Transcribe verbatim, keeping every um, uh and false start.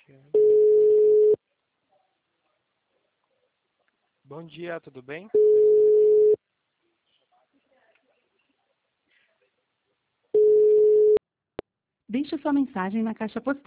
Bom dia, tudo bem? Deixe sua mensagem na caixa postal.